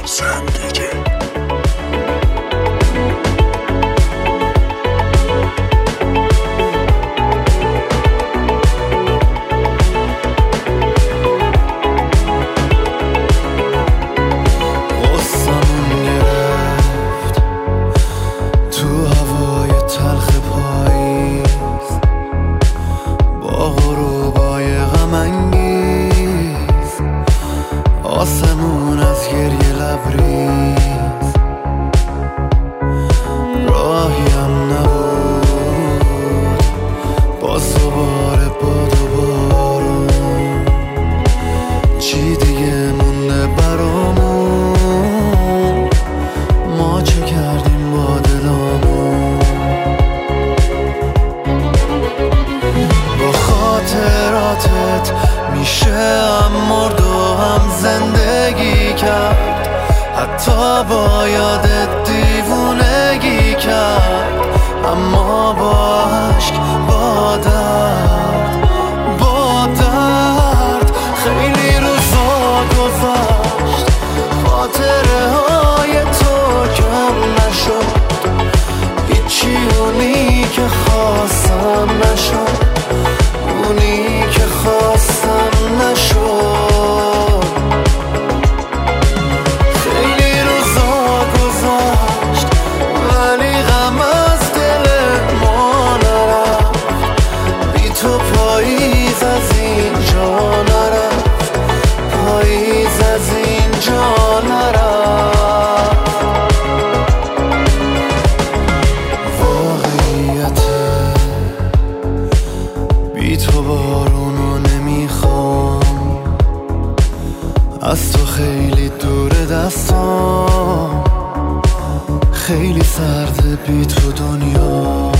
حتی با یادت دیوونگی کرد، اما با عشق با درد خیلی روزا گذشت، خاطره های تو کم نشد، هیچی اونی که خواستم نشد، اونی که خواستم نشد. پاییز از اینجا نرفت، پاییز از اینجا نرفت. واقعیته بی تو بارونو نمیخوام، از تو خیلی دور دستام، خیلی سرده بی تو دنیا.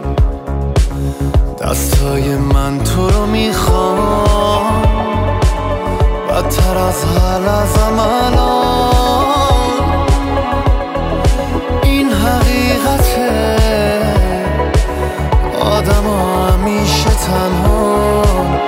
دستای من تو رو میخوام، بدتر از حال ازم الان. این حقیقته، آدم ها همیشه تنها،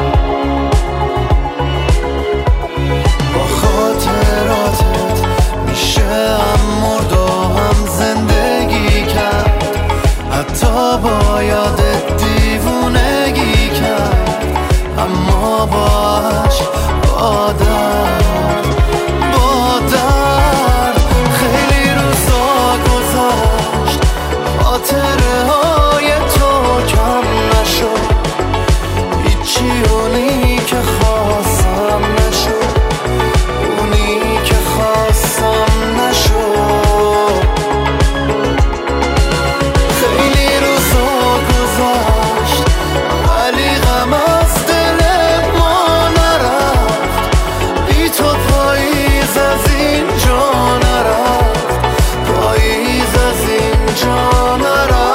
با خاطراتت میشه هم مرد و هم زندگی کرد، حتی با یادت دیوونگی کرد، اما با عشق با درد خیلی روزا گذشت، خاطره های تو کم نشد، هیچی اونی که خواستم نشد، اونی که خواستم نشد. خیلی روزا گذشت ولی غم از دل ما نرفت، بی تو پاییز از اینجا نرفت، پاییز از اینجا نرفت.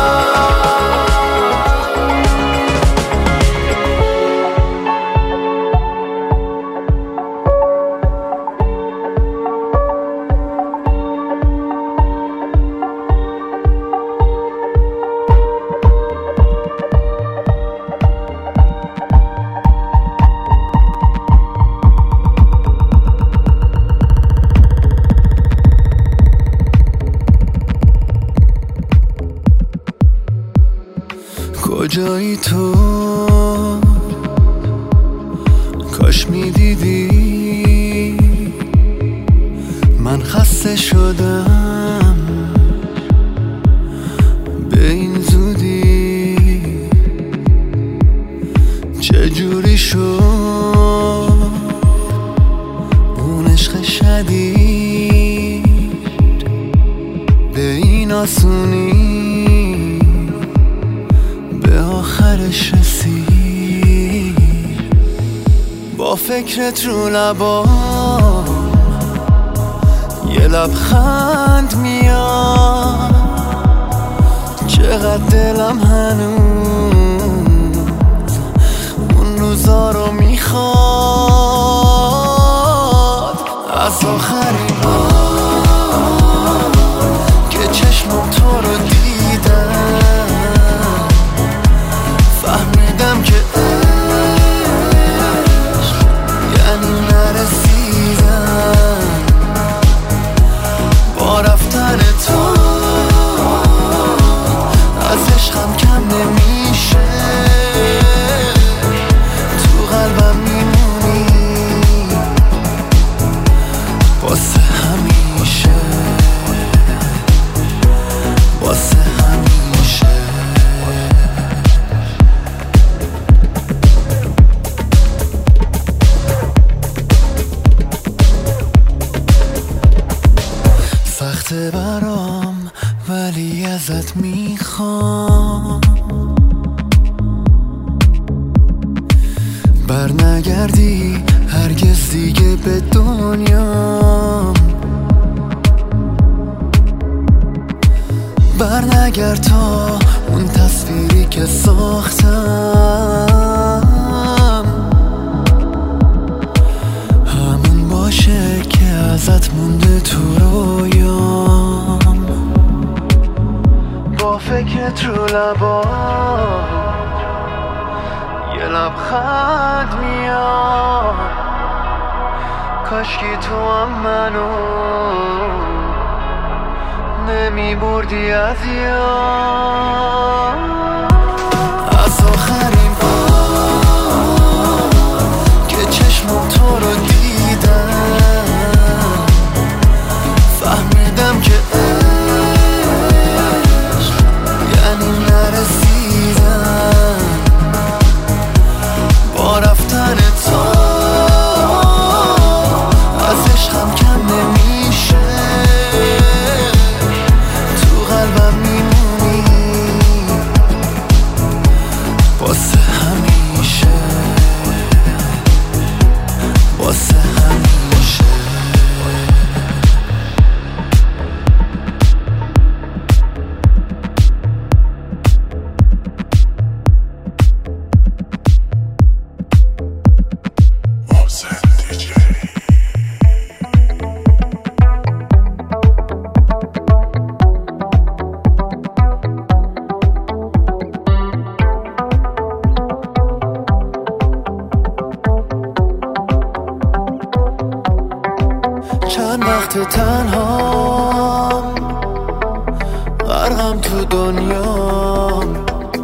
کجایی تو؟ کاش میدیدی من خسته شدم به این زودی، چجوری شد اون عشق شدید به این آسونی، آخرش رسید. با فکرت رو لبام یه لبخند میاد، چقدر دلم هنوز اون روزا رو میخواد. از آخرین بار که چشمم تو رو دیدم، فهمیدم که عشق یعنی نرسیدن، سخته برام ولی ازت میخوام برنگردی هرگز دیگه به دنیام، برنگرد تا اون تصویری که ساختم همون باشه که ازت مونده تو رویام. با فکرت رو لبا یه لبخند میاد، کاشکی تو هم منو نمی بردی از یاد. از آخرین بار که چشمم تو رو دیدم فهمیدم که عشق یعنی نرسیدم. با رفتن تو از عشقم کم نمیشه، تو قلبم میمونی واسه همیشه، واسه همیشه. چند وقت تنهام غرقم تو دنیام،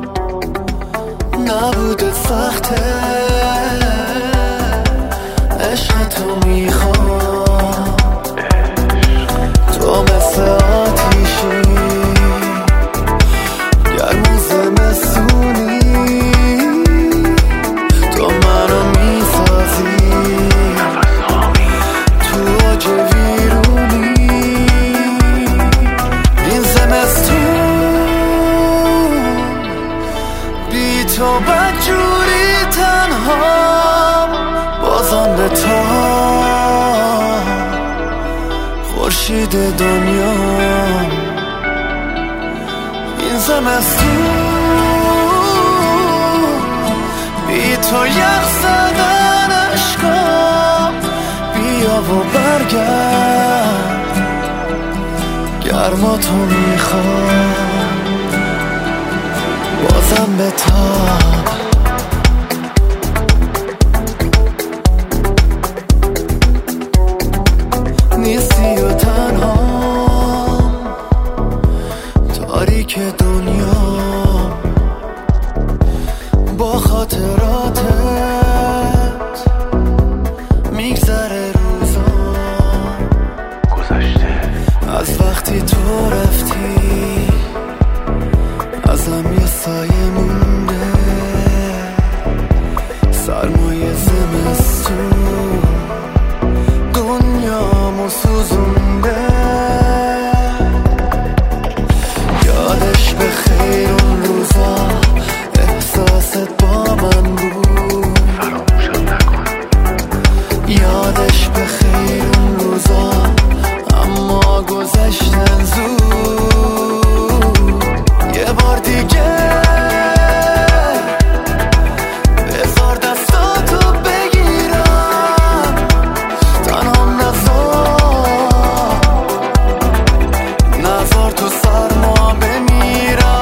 نبوده سخته عشق تو میخوام. تو مثل آتیشی گرم زمستونی، تو منو میسازی تو اوج ویرونی. این زمستون بی تو بدجوری تنها، بازم به تا خورشید دنیا. این زمستون بی تو یخ زدن عشقم، بیا و برگرد گرما تو میخوام، بازم به تاب. نیستی و تنهام تاریک دنیا، با خاطراتت میگذره روزا گذشته از وقتی تو رفتی، ازم یه سایه مونده سرمایه زمستون، دنیامو سوزونده. یادش به خیر اون روزا احساست با من بود، فراموشم نکن. یادش به خیر اون روزا اما گذشتن زود. یه بار دیگه بذار دستاتو بگیرم، تنهام نذار تو سرما بمیرم.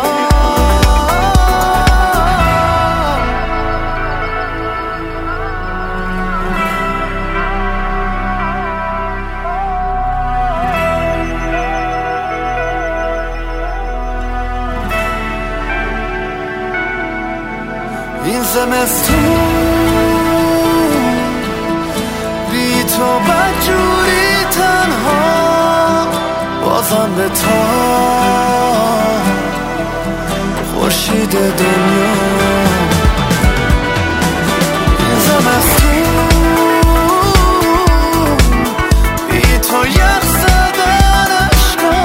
این زمستون بی تو بدجوری تنها، بازم به تا خورشید دنیا. این زمستون بی تو یخ زدن عشقم،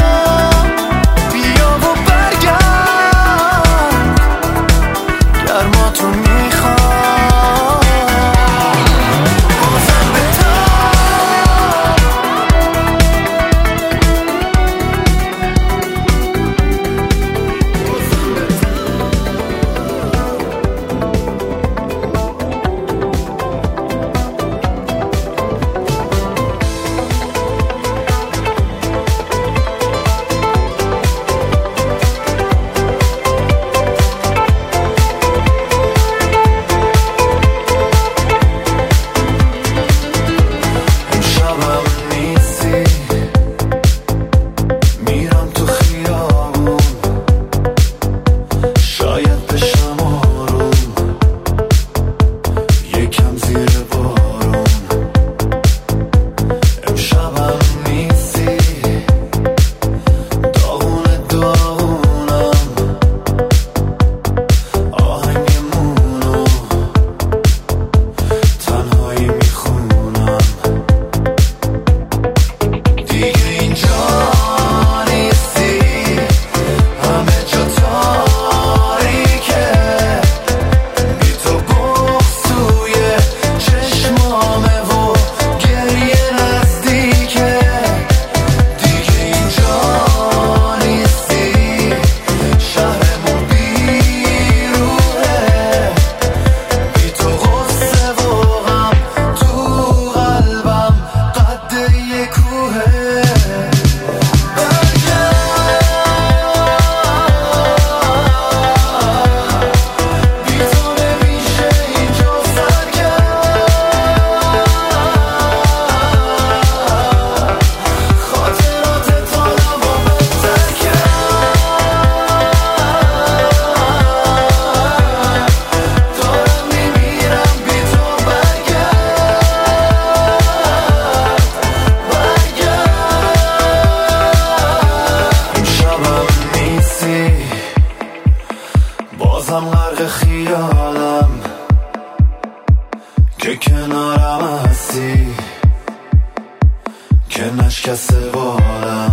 که نشکسته بالم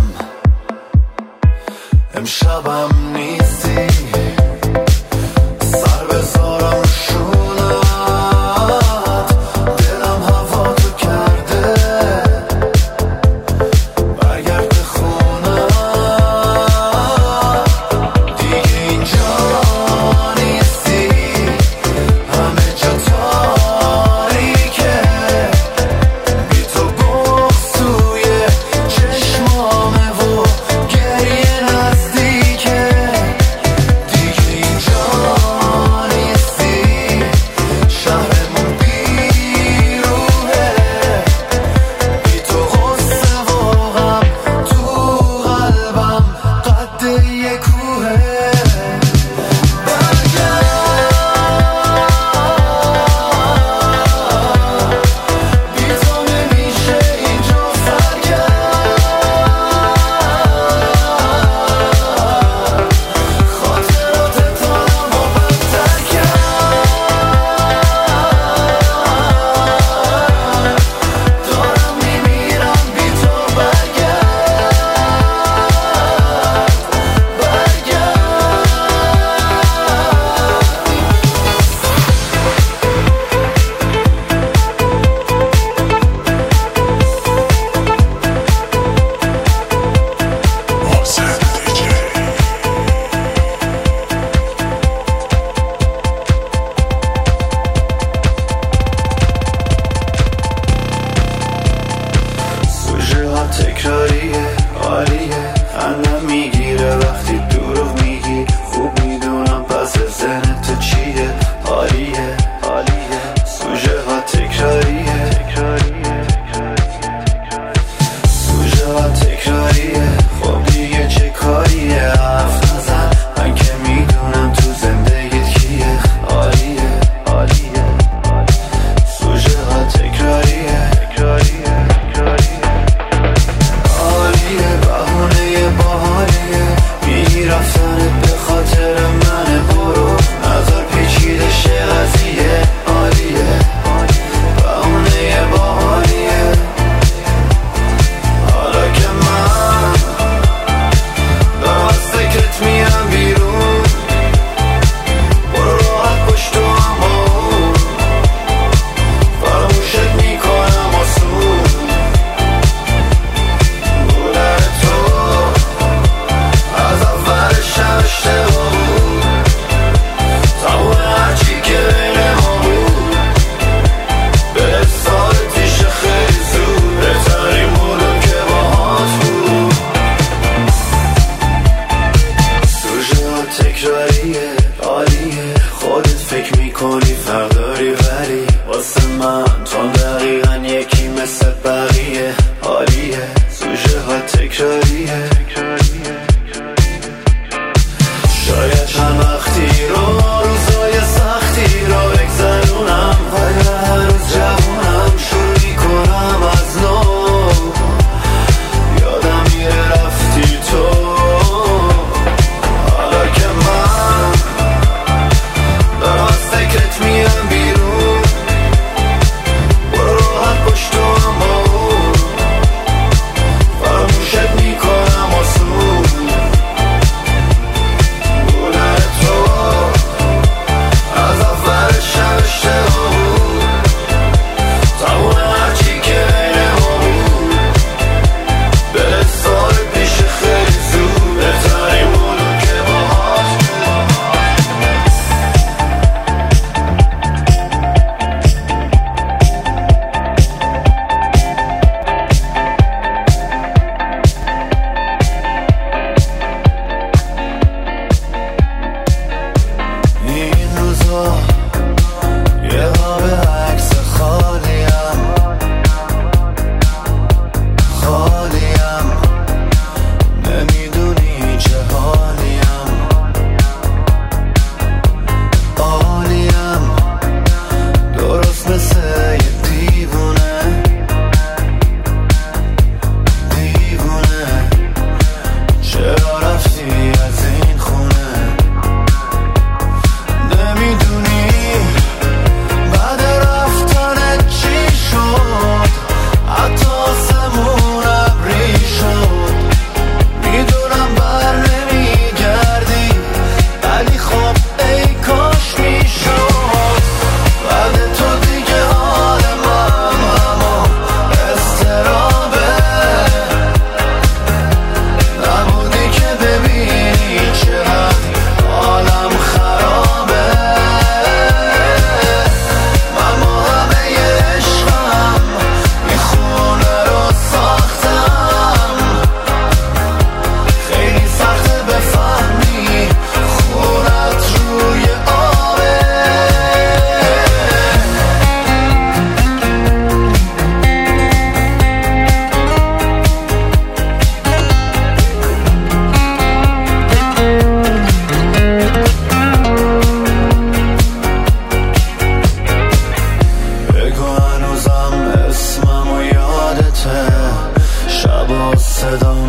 امشبم نیستی سر بذارم شونت دلم هوا تو کرده برگرد به خونه دیگه اینجا نیستی همه جا تاریکه بی تو بغض توی چشمامه و گریه نزدیکه دیگه اینجا نیستی شهرمون بیروحه بی تو غصه و غم تو قلبم قد یه کوهه بی تو نمیشه اینجا سرگرد خاطرات دارم و بدتر کرد دارم میمیرم بی تو سوژه ها تکراریه عالیه خندم میگیره وقتی دروغ میگی خوب میدونم پس ذهن تو چیه عالیه سوژه ها تکراریه سوژه ها تکراریه خب دیگه چه کاریه حرف نزن من که میدونم تو زندگیت کیه عالیه سوژه ها تکراریه عالیه بهونه باحالیه میگی رفتنت به خاطر منه برو نظر پیچیده شه قضیه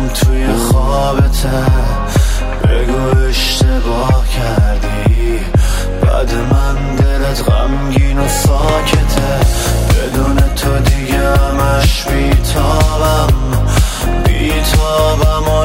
توی خوابته، بگو اشتباه کردی. بعد من دلت غمگین و ساکته، بدون تو دیگه همش بیتابم و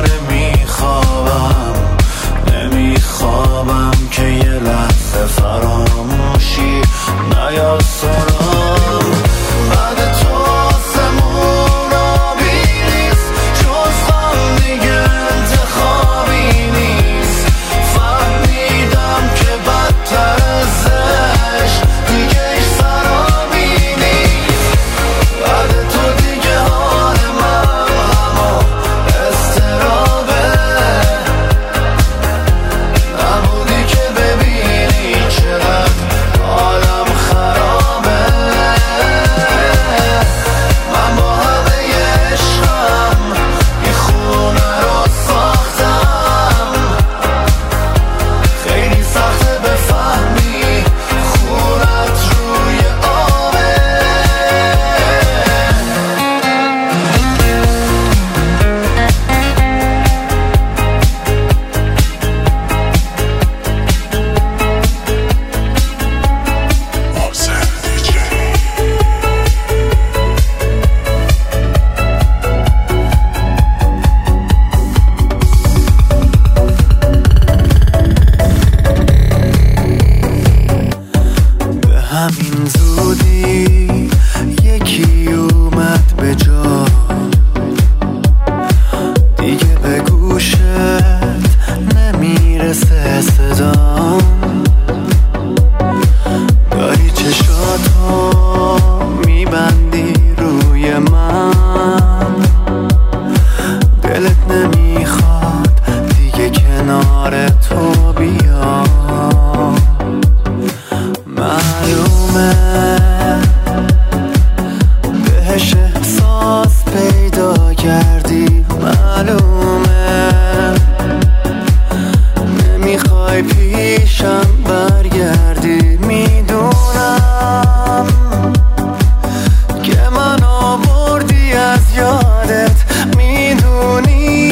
نمیخوابم که یه لحظه فراموشی نیاد سرم. بعد تو آسمون آبی نیست، جز غم دیگه انتخابی نیست. فهمیدم که بدتر از عشق دیگه ایش سرابی نیست. بعد تو دیگه حال من همه استرابه، نبودی که ببینی چقدر حالم خرابه. من با همه عشقم یه خونه رو ساختم، خیلی سخته بفهمی خونت روی آبه. به همین زودی یکی اومد به جا، دیگه به گوشت نمیرسه صدام. داری چشاتو میبندی روی من، دلت نمیخواد دیگه کنار تو بیام. معلومه بهش احساس پیدا کردی، معلومه نمیخوای پیشم برگردی. میدونم که منو بردی از یادت، میدونی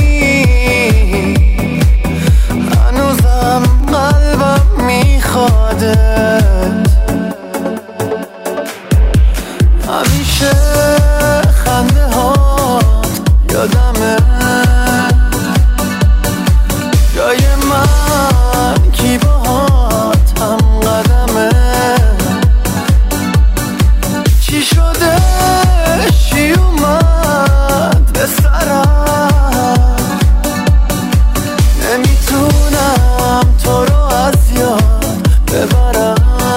هنوزم قلبم میخوادت. همیشه خنده هات یادمه، جای من کی باهات هم قدمه. چی شده چی اومد به سرم، نمیتونم تو رو از یاد ببرم.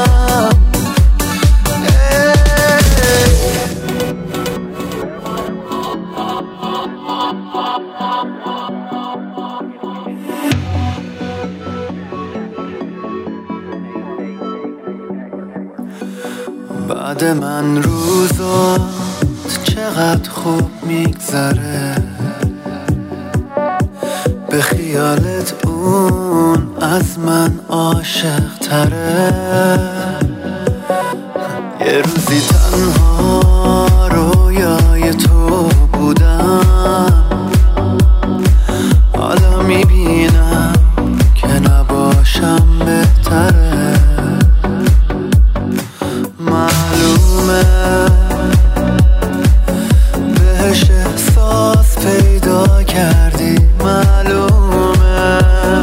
بعد من روزات چقدر خوب میگذره، به خیالت اون از من عاشق تره. یه روزی تنها رویای تو بودم، حالا میبینم که نباشم بهتره. معلومه بهش احساس پیدا کردی، معلومه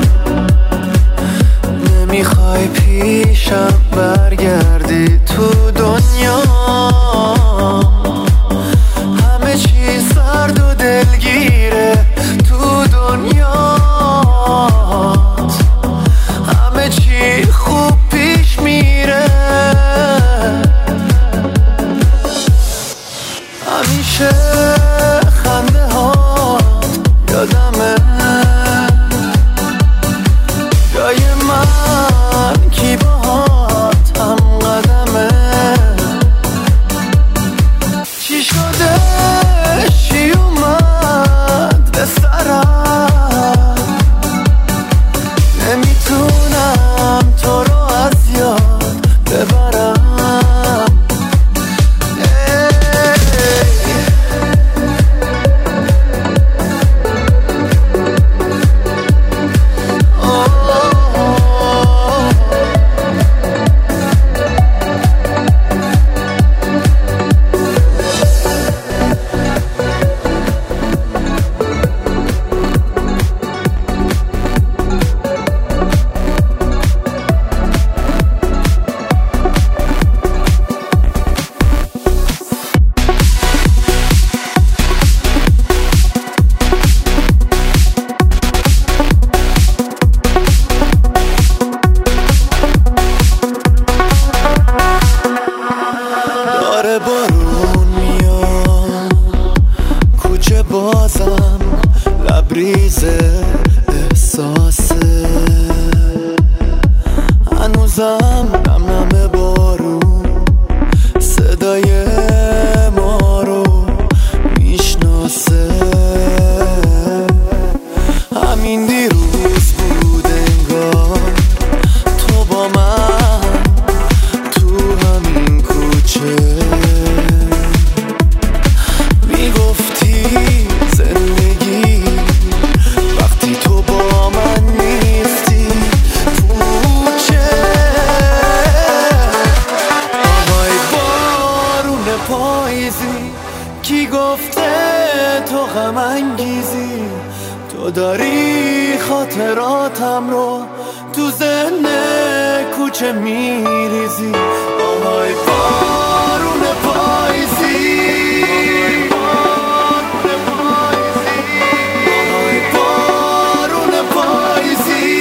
نمیخوای پیشم برگردی. تو دنیا همه چی سرد و دلگیره، تو دنیا همه چی خوب پیش میره. همیشه خنده ها یادمه، جای من کی باهات هم قدمه. چی شده چی اومد به سرم، نمیتونم تو رو از یاد ببرم. بازم لبریز احساسه، هنوزم نم نم بارون صدای ما رو میشناسه. همین دیروز بود انگار تو با من تو همین کوچه میگفتی زندگی وقتی تو با من نیستی پوچه. آهای بارون پاییزی کی گفته تو غم انگیزی، تو داری خاطراتم رو تو ذهن کوچه میریزی. آهای بارون پاییزی، آهای بارون پاییزی،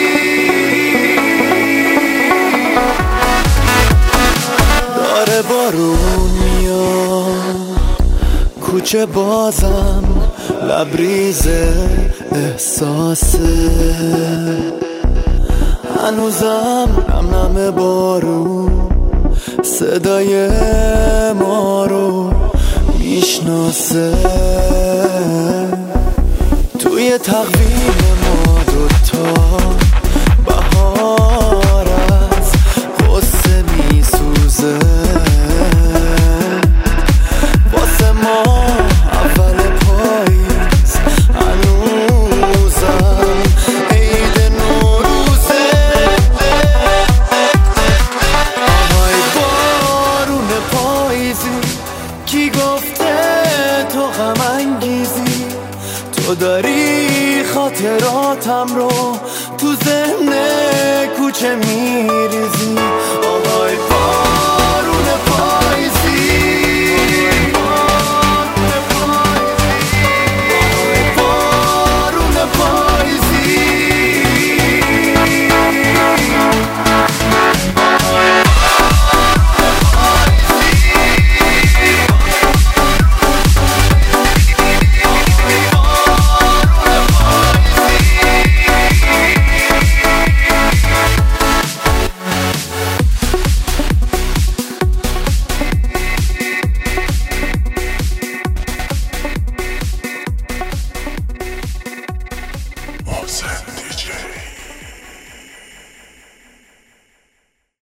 داره بارون میاد کوچه بازم لبریز احساسه، هنوزم نم نم بارون صدای ما رو میشناسه. توی تقویم ما دوتا بهار از غصه میسوزه، واسه ما اول پاییز هنوزم عید نوروزه. آهای بارون پاییزی کی گفته تو غم انگیزی، تو داری خاطراتم رو تو ذهن کوچه میریزی. آهای